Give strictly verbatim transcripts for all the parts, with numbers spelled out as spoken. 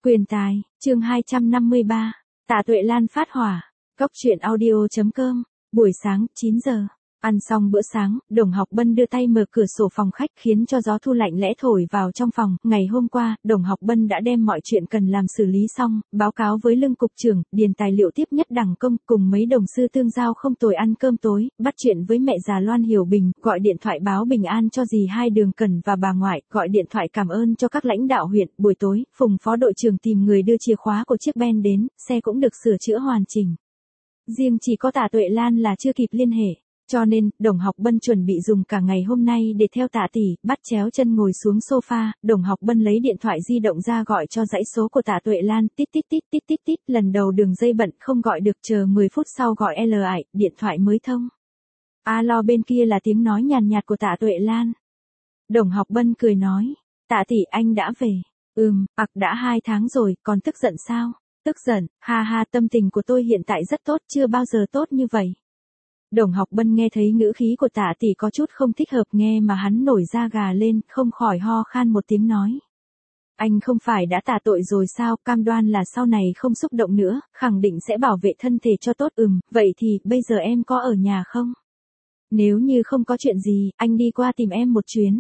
Quyền tài, chương hai trăm năm mươi ba, Tạ Tuệ Lan phát hỏa. Cóc truyện audio.com, buổi sáng, chín giờ. Ăn xong bữa sáng, Đồng Học Bân đưa tay mở cửa sổ phòng khách khiến cho gió thu lạnh lẽ thổi vào trong phòng. Ngày hôm qua, Đồng Học Bân đã đem mọi chuyện cần làm xử lý xong, báo cáo với Lương Cục trưởng, điền tài liệu tiếp nhất đảng công, cùng mấy đồng sư tương giao không tồi ăn cơm tối, bắt chuyện với mẹ già Loan Hiểu Bình, gọi điện thoại báo bình an cho dì hai Đường Cẩn và bà ngoại, gọi điện thoại cảm ơn cho các lãnh đạo huyện. Buổi tối, Phùng phó đội trưởng tìm người đưa chìa khóa của chiếc Ben đến, xe cũng được sửa chữa hoàn chỉnh. Riêng chỉ có Tạ Tuệ Lan là chưa kịp liên hệ. Cho nên, Đồng Học Bân chuẩn bị dùng cả ngày hôm nay để theo Tạ tỷ, bắt chéo chân ngồi xuống sofa, Đồng Học Bân lấy điện thoại di động ra gọi cho dãy số của Tạ Tuệ Lan, tít tít tít tít tít tít, lần đầu đường dây bận không gọi được, chờ mười phút sau gọi L ải, điện thoại mới thông. Alo, bên kia là tiếng nói nhàn nhạt của Tạ Tuệ Lan. Đồng Học Bân cười nói, Tạ tỷ, anh đã về. Ừm, ặc đã hai tháng rồi, còn tức giận sao? Tức giận, ha ha, tâm tình của tôi hiện tại rất tốt, chưa bao giờ tốt như vậy. Đồng Học Bân nghe thấy ngữ khí của Tạ tỷ có chút không thích hợp, nghe mà hắn nổi da gà lên, không khỏi ho khan một tiếng nói. Anh không phải đã tạ tội rồi sao, cam đoan là sau này không xúc động nữa, khẳng định sẽ bảo vệ thân thể cho tốt. Ừm, vậy thì, bây giờ em có ở nhà không? Nếu như không có chuyện gì, anh đi qua tìm em một chuyến.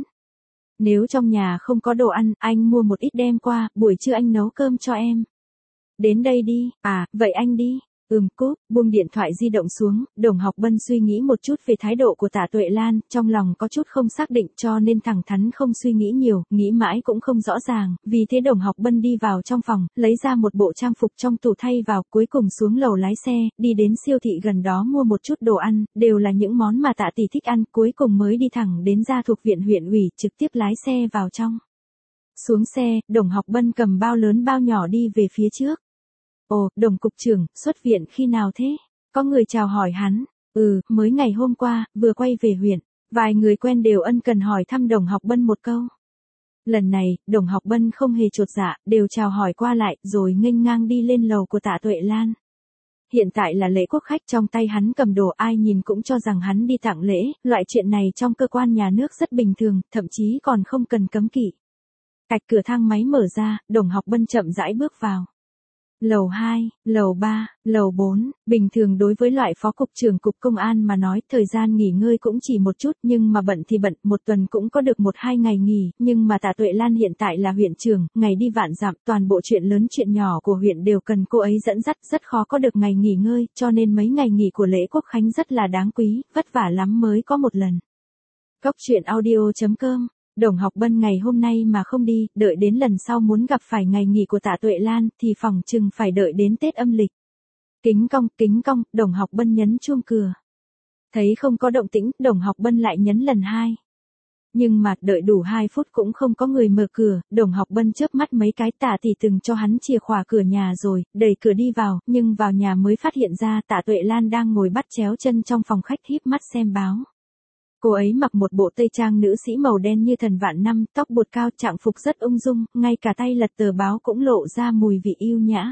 Nếu trong nhà không có đồ ăn, anh mua một ít đem qua, buổi trưa anh nấu cơm cho em. Đến đây đi, à, vậy anh đi. Ừm, cúp, buông điện thoại di động xuống, Đồng Học Bân suy nghĩ một chút về thái độ của Tạ Tuệ Lan, trong lòng có chút không xác định cho nên thẳng thắn không suy nghĩ nhiều, nghĩ mãi cũng không rõ ràng, vì thế Đồng Học Bân đi vào trong phòng, lấy ra một bộ trang phục trong tủ thay vào, cuối cùng xuống lầu lái xe, đi đến siêu thị gần đó mua một chút đồ ăn, đều là những món mà Tạ tỷ thích ăn, cuối cùng mới đi thẳng đến Gia Thuộc Viện huyện ủy, trực tiếp lái xe vào trong. Xuống xe, Đồng Học Bân cầm bao lớn bao nhỏ đi về phía trước. Ồ, Đồng cục trưởng, xuất viện khi nào thế? Có người chào hỏi hắn. Ừ, mới ngày hôm qua, vừa quay về huyện. Vài người quen đều ân cần hỏi thăm Đồng Học Bân một câu. Lần này, Đồng Học Bân không hề chột dạ, đều chào hỏi qua lại, rồi nghênh ngang đi lên lầu của Tạ Tuệ Lan. Hiện tại là lễ quốc khách, trong tay hắn cầm đồ, ai nhìn cũng cho rằng hắn đi tặng lễ, loại chuyện này trong cơ quan nhà nước rất bình thường, thậm chí còn không cần cấm kỵ. Cạch cửa thang máy mở ra, Đồng Học Bân chậm rãi bước vào. Lầu hai, lầu ba, lầu bốn, bình thường đối với loại phó cục trưởng cục công an mà nói, thời gian nghỉ ngơi cũng chỉ một chút, nhưng mà bận thì bận, một tuần cũng có được một hai ngày nghỉ, nhưng mà Tạ Tuệ Lan hiện tại là huyện trưởng, ngày đi vạn dặm, toàn bộ chuyện lớn chuyện nhỏ của huyện đều cần cô ấy dẫn dắt, rất khó có được ngày nghỉ ngơi, cho nên mấy ngày nghỉ của lễ quốc khánh rất là đáng quý, vất vả lắm mới có một lần. Cóc truyện audio.com. Đồng Học Bân ngày hôm nay mà không đi, đợi đến lần sau muốn gặp phải ngày nghỉ của Tạ Tuệ Lan, thì phòng chừng phải đợi đến Tết âm lịch. Kính cong, kính cong, Đồng Học Bân nhấn chuông cửa. Thấy không có động tĩnh, Đồng Học Bân lại nhấn lần hai. Nhưng mà, đợi đủ hai phút cũng không có người mở cửa, Đồng Học Bân chớp mắt mấy cái, Tạ tỷ từng cho hắn chìa khóa cửa nhà rồi, đẩy cửa đi vào, nhưng vào nhà mới phát hiện ra Tạ Tuệ Lan đang ngồi bắt chéo chân trong phòng khách híp mắt xem báo. Cô ấy mặc một bộ tây trang nữ sĩ màu đen như thần vạn năm, tóc buộc cao, trạng phục rất ung dung, ngay cả tay lật tờ báo cũng lộ ra mùi vị yêu nhã.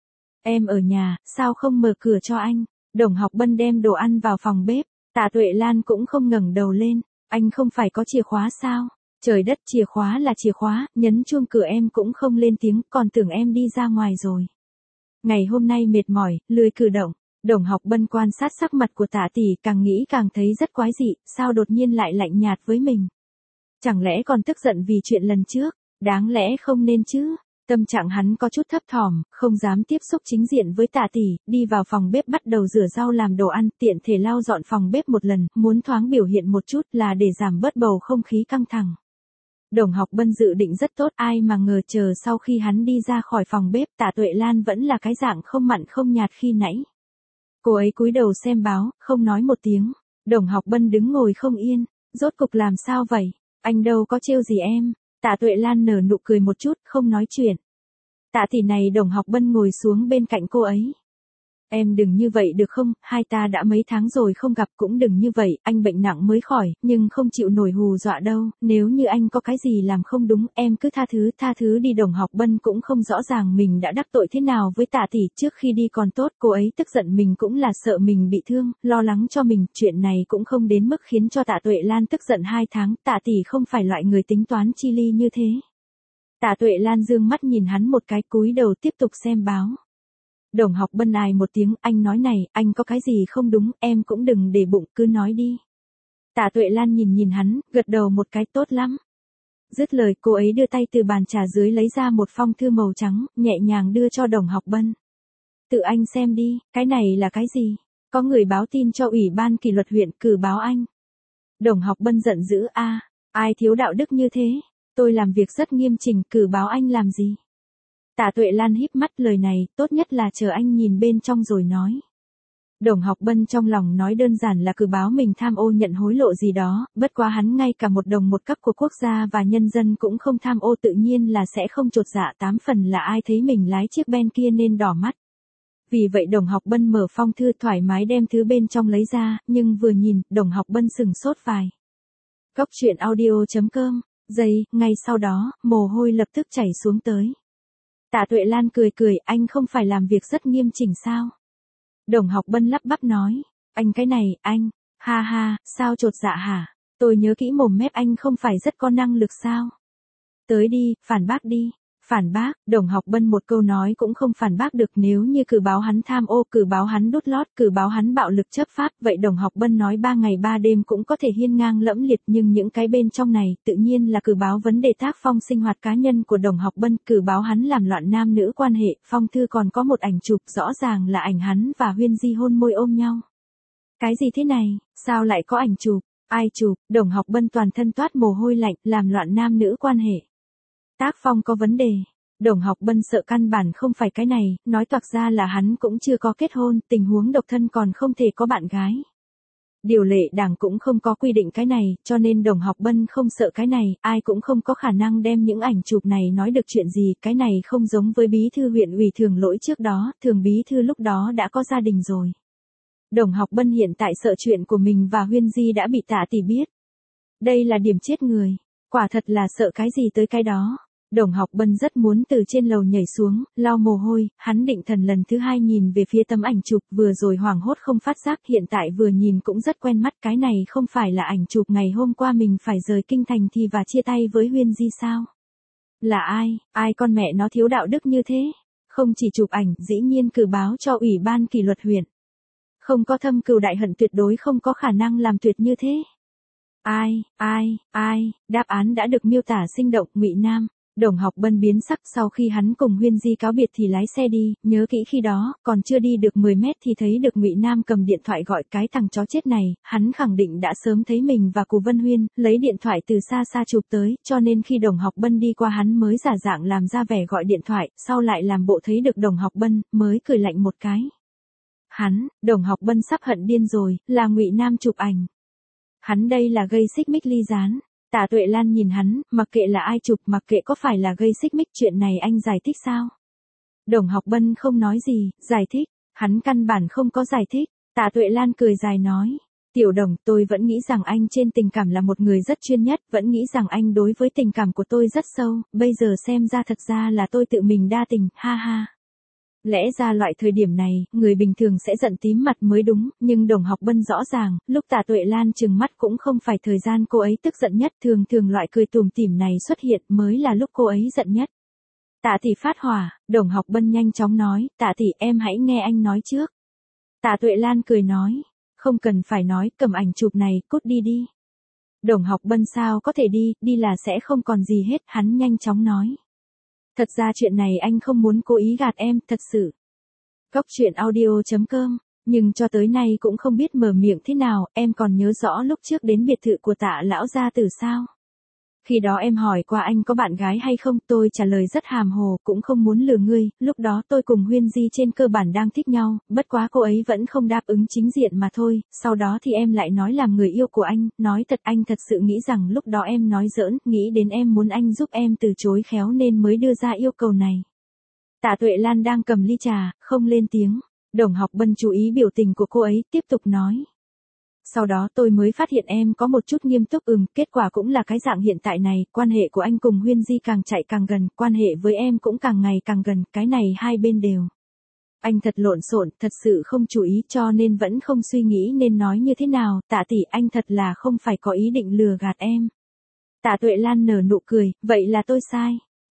Em ở nhà, sao không mở cửa cho anh? Đồng Học Bân đem đồ ăn vào phòng bếp, Tạ Tuệ Lan cũng không ngẩng đầu lên, anh không phải có chìa khóa sao? Trời đất, chìa khóa là chìa khóa, nhấn chuông cửa em cũng không lên tiếng, còn tưởng em đi ra ngoài rồi. Ngày hôm nay mệt mỏi, lười cử động. Đồng Học Bân quan sát sắc mặt của Tạ tỷ, càng nghĩ càng thấy rất quái dị, sao đột nhiên lại lạnh nhạt với mình. Chẳng lẽ còn tức giận vì chuyện lần trước, đáng lẽ không nên chứ. Tâm trạng hắn có chút thấp thỏm, không dám tiếp xúc chính diện với Tạ tỷ, đi vào phòng bếp bắt đầu rửa rau làm đồ ăn, tiện thể lau dọn phòng bếp một lần, muốn thoáng biểu hiện một chút là để giảm bớt bầu không khí căng thẳng. Đồng Học Bân dự định rất tốt, ai mà ngờ chờ sau khi hắn đi ra khỏi phòng bếp, Tạ Tuệ Lan vẫn là cái dạng không mặn không nhạt khi nãy. Cô ấy cúi đầu xem báo, không nói một tiếng. Đồng Học Bân đứng ngồi không yên, rốt cục làm sao vậy? Anh đâu có trêu gì em. Tạ Tuệ Lan nở nụ cười một chút, không nói chuyện. Tạ tỷ này, Đồng Học Bân ngồi xuống bên cạnh cô ấy. Em đừng như vậy được không, hai ta đã mấy tháng rồi không gặp, cũng đừng như vậy, anh bệnh nặng mới khỏi, nhưng không chịu nổi hù dọa đâu, nếu như anh có cái gì làm không đúng, em cứ tha thứ, tha thứ đi. Đồng Học Bân cũng không rõ ràng mình đã đắc tội thế nào với Tạ tỷ, trước khi đi còn tốt, cô ấy tức giận mình cũng là sợ mình bị thương, lo lắng cho mình, chuyện này cũng không đến mức khiến cho Tạ Tuệ Lan tức giận hai tháng, Tạ tỷ không phải loại người tính toán chi ly như thế. Tạ Tuệ Lan dương mắt nhìn hắn một cái, cúi đầu tiếp tục xem báo. Đồng Học Bân ài một tiếng, anh nói này, anh có cái gì không đúng, em cũng đừng để bụng, cứ nói đi. Tạ Tuệ Lan nhìn nhìn hắn, gật đầu một cái, tốt lắm. Dứt lời, cô ấy đưa tay từ bàn trà dưới lấy ra một phong thư màu trắng, nhẹ nhàng đưa cho Đồng Học Bân. Tự anh xem đi, cái này là cái gì? Có người báo tin cho Ủy ban kỷ luật huyện cử báo anh. Đồng Học Bân giận dữ, a, ai thiếu đạo đức như thế? Tôi làm việc rất nghiêm chỉnh, cử báo anh làm gì? Tạ Tuệ Lan híp mắt, lời này, tốt nhất là chờ anh nhìn bên trong rồi nói. Đồng Học Bân trong lòng nói đơn giản là cử báo mình tham ô nhận hối lộ gì đó, bất quá hắn ngay cả một đồng một cấp của quốc gia và nhân dân cũng không tham ô, tự nhiên là sẽ không chột dạ, tám phần là ai thấy mình lái chiếc Ben kia nên đỏ mắt. Vì vậy Đồng Học Bân mở phong thư thoải mái đem thứ bên trong lấy ra, nhưng vừa nhìn, Đồng Học Bân sừng sốt vài. Cốc truyện audio chấm com, giây, ngay sau đó, mồ hôi lập tức chảy xuống tới. Tạ Tuệ Lan cười cười, anh không phải làm việc rất nghiêm chỉnh sao? Đồng Học Bân lắp bắp nói, anh cái này, anh, ha ha, sao chột dạ hả? Tôi nhớ kỹ mồm mép anh không phải rất có năng lực sao? Tới đi, phản bác đi. Phản bác, Đồng Học Bân một câu nói cũng không phản bác được, nếu như cử báo hắn tham ô, cử báo hắn đút lót, cử báo hắn bạo lực chấp pháp, vậy Đồng Học Bân nói ba ngày ba đêm cũng có thể hiên ngang lẫm liệt, nhưng những cái bên trong này, tự nhiên là cử báo vấn đề tác phong sinh hoạt cá nhân của Đồng Học Bân, cử báo hắn làm loạn nam nữ quan hệ, phong thư còn có một ảnh chụp, rõ ràng là ảnh hắn và Huyên Di hôn môi ôm nhau. Cái gì thế này, sao lại có ảnh chụp, ai chụp? Đồng Học Bân toàn thân toát mồ hôi lạnh, làm loạn nam nữ quan hệ. Tác phong có vấn đề. Đồng Học Bân sợ căn bản không phải cái này, nói toạc ra là hắn cũng chưa có kết hôn, tình huống độc thân còn không thể có bạn gái. Điều lệ đảng cũng không có quy định cái này, cho nên Đồng Học Bân không sợ cái này, ai cũng không có khả năng đem những ảnh chụp này nói được chuyện gì, cái này không giống với bí thư huyện ủy Thường Lỗi trước đó, Thường bí thư lúc đó đã có gia đình rồi. Đồng Học Bân hiện tại sợ chuyện của mình và Huyên Di đã bị Tạ tỷ biết. Đây là điểm chết người, quả thật là sợ cái gì tới cái đó. Đồng Học Bân rất muốn từ trên lầu nhảy xuống, lau mồ hôi, hắn định thần lần thứ hai nhìn về phía tấm ảnh chụp, vừa rồi hoảng hốt không phát giác, hiện tại vừa nhìn cũng rất quen mắt, cái này không phải là ảnh chụp ngày hôm qua mình phải rời kinh thành thì và chia tay với Huyên Di sao? Là ai, ai con mẹ nó thiếu đạo đức như thế? Không chỉ chụp ảnh, dĩ nhiên cử báo cho Ủy ban kỷ luật huyện. Không có thâm cừu đại hận, tuyệt đối không có khả năng làm tuyệt như thế. Ai, ai, ai, đáp án đã được miêu tả sinh động, Ngụy Nam. Đồng Học Bân biến sắc, sau khi hắn cùng Huyên Di cáo biệt thì lái xe đi, nhớ kỹ khi đó, còn chưa đi được mười mét thì thấy được Ngụy Nam cầm điện thoại gọi, cái thằng chó chết này, hắn khẳng định đã sớm thấy mình và Cù Vân Huyên, lấy điện thoại từ xa xa chụp tới, cho nên khi Đồng Học Bân đi qua hắn mới giả dạng làm ra vẻ gọi điện thoại, sau lại làm bộ thấy được Đồng Học Bân, mới cười lạnh một cái. Hắn, Đồng Học Bân sắp hận điên rồi, là Ngụy Nam chụp ảnh. Hắn đây là gây xích mích ly gián. Tạ Tuệ Lan nhìn hắn, mặc kệ là ai chụp, mặc kệ có phải là gây xích mích, chuyện này anh giải thích sao? Đồng Học Bân không nói gì, giải thích, hắn căn bản không có giải thích. Tạ Tuệ Lan cười dài nói, Tiểu Đồng, tôi vẫn nghĩ rằng anh trên tình cảm là một người rất chuyên nhất, vẫn nghĩ rằng anh đối với tình cảm của tôi rất sâu, bây giờ xem ra thật ra là tôi tự mình đa tình, ha ha. Lẽ ra loại thời điểm này, người bình thường sẽ giận tím mặt mới đúng, nhưng Đồng Học Bân rõ ràng, lúc Tạ Tuệ Lan trừng mắt cũng không phải thời gian cô ấy tức giận nhất, thường thường loại cười tủm tỉm này xuất hiện mới là lúc cô ấy giận nhất. Tạ tỷ phát hỏa, Đồng Học Bân nhanh chóng nói, Tạ tỷ em hãy nghe anh nói trước. Tạ Tuệ Lan cười nói, không cần phải nói, cầm ảnh chụp này, cút đi đi. Đồng Học Bân sao có thể đi, đi là sẽ không còn gì hết, hắn nhanh chóng nói. Thật ra chuyện này anh không muốn cố ý gạt em, thật sự. Cốc truyện audio chấm com, nhưng cho tới nay cũng không biết mở miệng thế nào, em còn nhớ rõ lúc trước đến biệt thự của Tạ lão gia tử sao? Khi đó em hỏi qua anh có bạn gái hay không, tôi trả lời rất hàm hồ, cũng không muốn lừa ngươi, lúc đó tôi cùng Huyên Di trên cơ bản đang thích nhau, bất quá cô ấy vẫn không đáp ứng chính diện mà thôi, sau đó thì em lại nói làm người yêu của anh, nói thật anh thật sự nghĩ rằng lúc đó em nói giỡn, nghĩ đến em muốn anh giúp em từ chối khéo nên mới đưa ra yêu cầu này. Tạ Tuệ Lan đang cầm ly trà, không lên tiếng, Đồng Học Bân chú ý biểu tình của cô ấy, tiếp tục nói. Sau đó tôi mới phát hiện em có một chút nghiêm túc, ừm, kết quả cũng là cái dạng hiện tại này, quan hệ của anh cùng Huyên Di càng chạy càng gần, quan hệ với em cũng càng ngày càng gần, cái này hai bên đều. Anh thật lộn xộn, thật sự không chú ý cho nên vẫn không suy nghĩ nên nói như thế nào, Tạ tỷ anh thật là không phải có ý định lừa gạt em. Tạ Tuệ Lan nở nụ cười, vậy là tôi sai.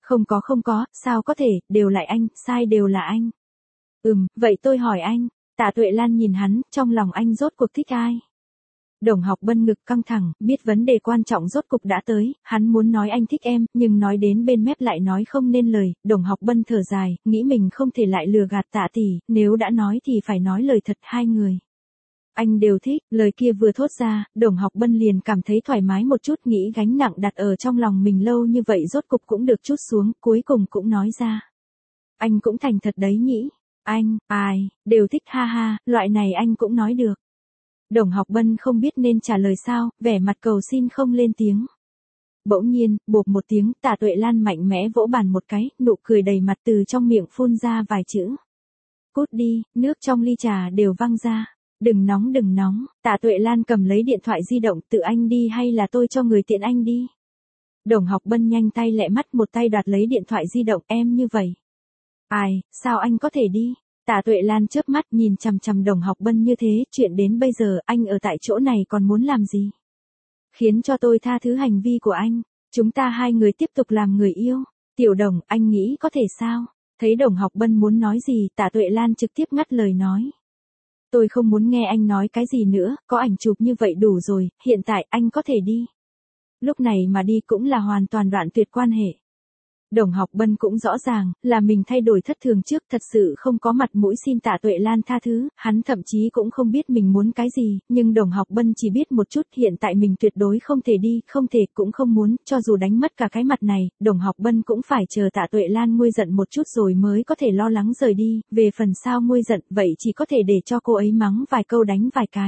Không có không có, sao có thể, đều là anh, sai đều là anh. Ừm, vậy tôi hỏi anh, Tạ Tuệ Lan nhìn hắn, trong lòng anh rốt cuộc thích ai? Đồng Học Bân ngực căng thẳng, biết vấn đề quan trọng rốt cục đã tới, hắn muốn nói anh thích em, nhưng nói đến bên mép lại nói không nên lời, Đồng Học Bân thở dài, nghĩ mình không thể lại lừa gạt Tạ tỷ, nếu đã nói thì phải nói lời thật hai người. Anh đều thích, lời kia vừa thốt ra, Đồng Học Bân liền cảm thấy thoải mái một chút, nghĩ gánh nặng đặt ở trong lòng mình lâu như vậy rốt cục cũng được trút xuống, cuối cùng cũng nói ra. Anh cũng thành thật đấy nhỉ, anh, ai, đều thích ha ha, loại này anh cũng nói được. Đồng Học Bân không biết nên trả lời sao, vẻ mặt cầu xin không lên tiếng. Bỗng nhiên, bộp một tiếng, Tạ Tuệ Lan mạnh mẽ vỗ bàn một cái, nụ cười đầy mặt từ trong miệng phun ra vài chữ. Cút đi, nước trong ly trà đều văng ra. Đừng nóng đừng nóng, Tạ Tuệ Lan cầm lấy điện thoại di động, tự anh đi hay là tôi cho người tiện anh đi. Đồng Học Bân nhanh tay lẹ mắt một tay đoạt lấy điện thoại di động, em như vậy. Ai, sao anh có thể đi? Tạ Tuệ Lan chớp mắt nhìn chằm chằm Đồng Học Bân như thế, chuyện đến bây giờ anh ở tại chỗ này còn muốn làm gì? Khiến cho tôi tha thứ hành vi của anh, chúng ta hai người tiếp tục làm người yêu. Tiểu Đồng, anh nghĩ có thể sao? Thấy Đồng Học Bân muốn nói gì, Tạ Tuệ Lan trực tiếp ngắt lời nói. Tôi không muốn nghe anh nói cái gì nữa, có ảnh chụp như vậy đủ rồi, hiện tại anh có thể đi. Lúc này mà đi cũng là hoàn toàn đoạn tuyệt quan hệ. Đồng Học Bân cũng rõ ràng, là mình thay đổi thất thường trước, thật sự không có mặt mũi xin Tạ Tuệ Lan tha thứ, hắn thậm chí cũng không biết mình muốn cái gì, nhưng Đồng Học Bân chỉ biết một chút, hiện tại mình tuyệt đối không thể đi, không thể cũng không muốn, cho dù đánh mất cả cái mặt này, Đồng Học Bân cũng phải chờ Tạ Tuệ Lan nguôi giận một chút rồi mới có thể lo lắng rời đi, về phần sao nguôi giận, vậy chỉ có thể để cho cô ấy mắng vài câu đánh vài cái.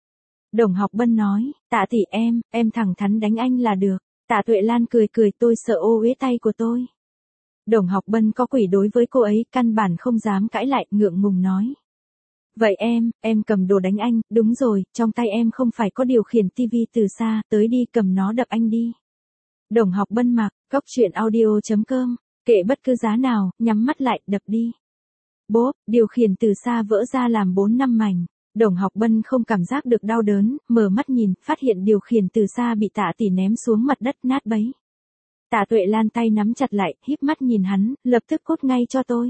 Đồng Học Bân nói, Tạ tỷ em, em thẳng thắn đánh anh là được. Tạ Tuệ Lan cười cười, tôi sợ ô uế tay của tôi. Đồng Học Bân có quỷ đối với cô ấy, căn bản không dám cãi lại, ngượng ngùng nói. Vậy em, em cầm đồ đánh anh, đúng rồi, trong tay em không phải có điều khiển tivi từ xa, tới đi cầm nó đập anh đi. Đồng Học Bân mặc, cóc truyện audio chấm com, kệ bất cứ giá nào, nhắm mắt lại, đập đi. Bốp, điều khiển từ xa vỡ ra làm bốn năm mảnh. Đồng Học Bân không cảm giác được đau đớn, mở mắt nhìn, phát hiện điều khiển từ xa bị Tạ tỷ ném xuống mặt đất nát bấy. Tạ Tuệ Lan tay nắm chặt lại, híp mắt nhìn hắn, lập tức cút ngay cho tôi.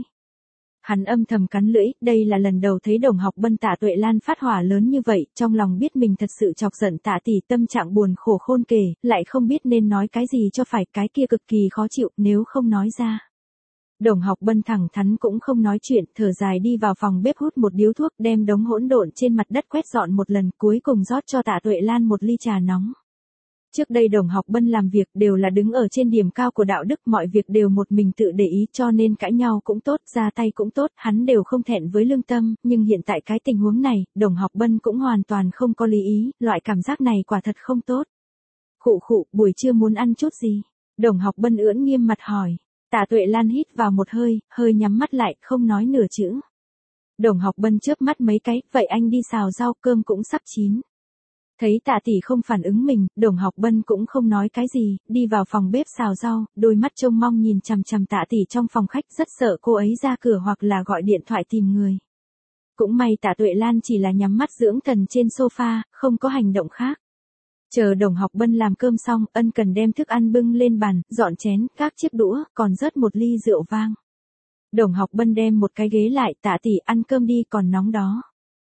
Hắn âm thầm cắn lưỡi, đây là lần đầu thấy Đồng Học Bân Tạ Tuệ Lan phát hỏa lớn như vậy, trong lòng biết mình thật sự chọc giận Tạ tỷ, tâm trạng buồn khổ khôn kể, lại không biết nên nói cái gì cho phải, cái kia cực kỳ khó chịu, nếu không nói ra. Đồng Học Bân thẳng thắn cũng không nói chuyện, thở dài đi vào phòng bếp hút một điếu thuốc, đem đống hỗn độn trên mặt đất quét dọn một lần, cuối cùng rót cho Tạ Tuệ Lan một ly trà nóng. Trước đây Đồng Học Bân làm việc đều là đứng ở trên điểm cao của đạo đức, mọi việc đều một mình tự để ý, cho nên cãi nhau cũng tốt, ra tay cũng tốt, hắn đều không thẹn với lương tâm, nhưng hiện tại cái tình huống này, Đồng Học Bân cũng hoàn toàn không có lý ý, loại cảm giác này quả thật không tốt. Khụ khụ, buổi trưa muốn ăn chút gì? Đồng Học Bân ưỡn nghiêm mặt hỏi. Tạ Tuệ Lan hít vào một hơi, hơi nhắm mắt lại, không nói nửa chữ. Đồng Học Bân chớp mắt mấy cái, vậy anh đi xào rau, cơm cũng sắp chín. Thấy Tạ tỷ không phản ứng mình, Đồng Học Bân cũng không nói cái gì, đi vào phòng bếp xào rau, đôi mắt trông mong nhìn chằm chằm Tạ tỷ trong phòng khách, rất sợ cô ấy ra cửa hoặc là gọi điện thoại tìm người. Cũng may Tạ Tuệ Lan chỉ là nhắm mắt dưỡng thần trên sofa, không có hành động khác. Chờ Đồng Học Bân làm cơm xong, ân cần đem thức ăn bưng lên bàn, dọn chén, các chiếc đũa, còn rớt một ly rượu vang. Đồng Học Bân đem một cái ghế lại, Tạ tỷ ăn cơm đi, còn nóng đó.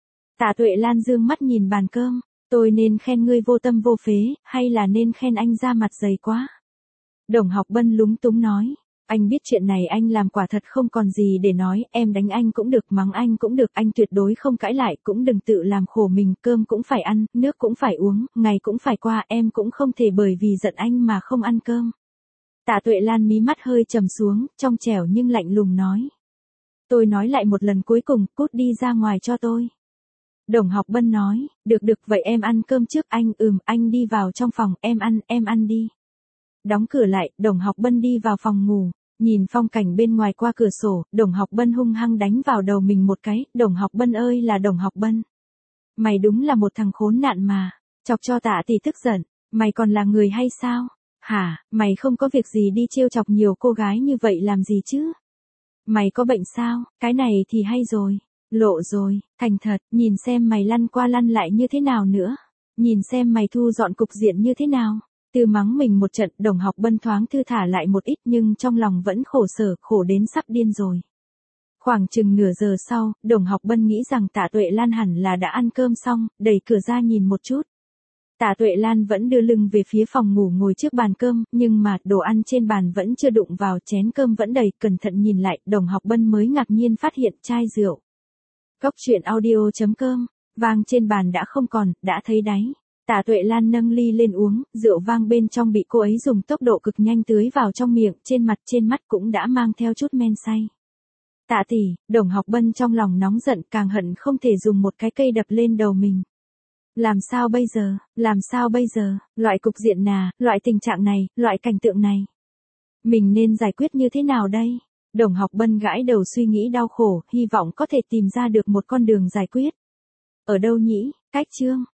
Tạ Tuệ Lan dương mắt nhìn bàn cơm, tôi nên khen ngươi vô tâm vô phế, hay là nên khen anh ra mặt dày quá? Đồng Học Bân lúng túng nói. Anh biết chuyện này anh làm quả thật không còn gì để nói, em đánh anh cũng được, mắng anh cũng được, anh tuyệt đối không cãi lại, cũng đừng tự làm khổ mình, cơm cũng phải ăn, nước cũng phải uống, ngày cũng phải qua, em cũng không thể bởi vì giận anh mà không ăn cơm. Tạ Tuệ Lan mí mắt hơi trầm xuống, trong trẻo nhưng lạnh lùng nói. Tôi nói lại một lần cuối cùng, cút đi ra ngoài cho tôi. Đồng Học Bân nói, được được vậy em ăn cơm trước, anh, ừm, anh đi vào trong phòng, em ăn, em ăn đi. Đóng cửa lại, Đồng Học Bân đi vào phòng ngủ. Nhìn phong cảnh bên ngoài qua cửa sổ, Đồng Học Bân hung hăng đánh vào đầu mình một cái, Đồng Học Bân ơi là Đồng Học Bân. Mày đúng là một thằng khốn nạn mà, chọc cho Tạ tỷ tức giận, mày còn là người hay sao? Hả, mày không có việc gì đi trêu chọc nhiều cô gái như vậy làm gì chứ? Mày có bệnh sao, cái này thì hay rồi, lộ rồi, thành thật, nhìn xem mày lăn qua lăn lại như thế nào nữa, nhìn xem mày thu dọn cục diện như thế nào. Từ mắng mình một trận, Đồng Học Bân thoáng thư thả lại một ít nhưng trong lòng vẫn khổ sở, khổ đến sắp điên rồi. Khoảng chừng nửa giờ sau, Đồng Học Bân nghĩ rằng Tạ Tuệ Lan hẳn là đã ăn cơm xong, đẩy cửa ra nhìn một chút. Tạ Tuệ Lan vẫn đưa lưng về phía phòng ngủ ngồi trước bàn cơm, nhưng mà đồ ăn trên bàn vẫn chưa đụng vào, chén cơm vẫn đầy, cẩn thận nhìn lại, Đồng Học Bân mới ngạc nhiên phát hiện chai rượu. Cốc truyện audio chấm com, vang trên bàn đã không còn, đã thấy đáy. Tạ Tuệ Lan nâng ly lên uống, rượu vang bên trong bị cô ấy dùng tốc độ cực nhanh tưới vào trong miệng, trên mặt trên mắt cũng đã mang theo chút men say. Tạ tỷ, Đồng Học Bân trong lòng nóng giận càng hận không thể dùng một cái cây đập lên đầu mình. Làm sao bây giờ, làm sao bây giờ, loại cục diện nà, loại tình trạng này, loại cảnh tượng này. Mình nên giải quyết như thế nào đây? Đồng Học Bân gãi đầu suy nghĩ đau khổ, hy vọng có thể tìm ra được một con đường giải quyết. Ở đâu nhỉ? Cách chương.